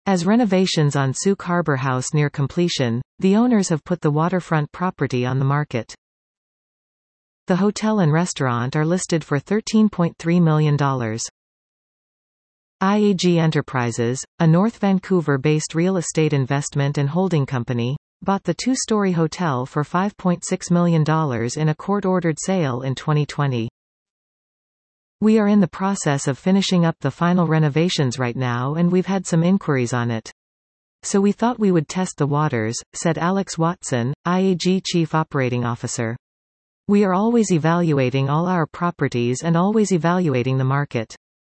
As renovations on Souk Harbor House near completion, the owners have put the waterfront property on the market. The hotel and restaurant are listed for $13.3 million. IAG Enterprises, a North Vancouver-based real estate investment and holding company, bought the two-story hotel for $5.6 million in a court-ordered sale in 2020. We are in the process of finishing up the final renovations right now, and we've had some inquiries on it. So we thought we would test the waters, said Alex Watson, IAG Chief Operating Officer. We are always evaluating all our properties and always evaluating the market.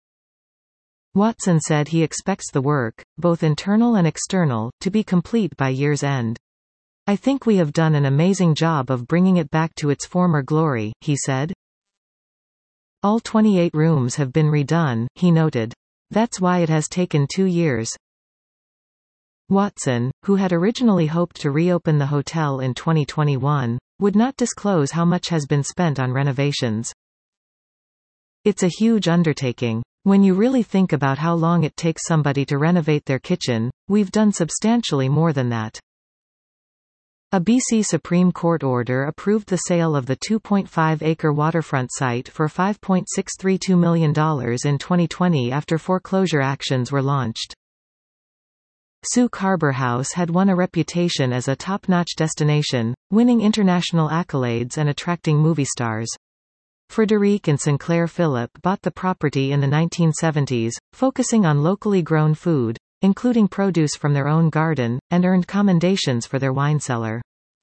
Watson said he expects the work, both internal and external, to be complete by year's end. I think we have done an amazing job of bringing it back to its former glory, he said. All 28 rooms have been redone, he noted. That's why it has taken 2 years. Watson, who had originally hoped to reopen the hotel in 2021, would not disclose how much has been spent on renovations. It's a huge undertaking. When you really think about how long it takes somebody to renovate their kitchen, we've done substantially more than that. A BC Supreme Court order approved the sale of the 2.5-acre waterfront site for $5.632 million in 2020 after foreclosure actions were launched. Souk Harbor House had won a reputation as a top-notch destination, winning international accolades and attracting movie stars. Frederic and Sinclair Phillip bought the property in the 1970s, focusing on locally grown food, including produce from their own garden, and earned commendations for their wine cellar.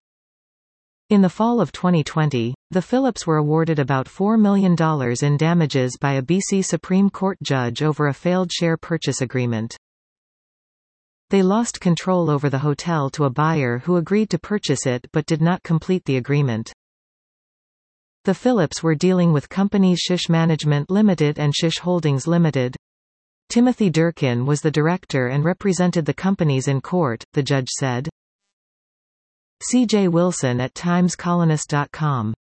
In the fall of 2020, the Phillips were awarded about $4 million in damages by a BC Supreme Court judge over a failed share purchase agreement. They lost control over the hotel to a buyer who agreed to purchase it but did not complete the agreement. The Phillips were dealing with companies Shish Management Limited and Shish Holdings Limited. Timothy Durkin was the director and represented the companies in court, the judge said. C.J. Wilson at TimesColonist.com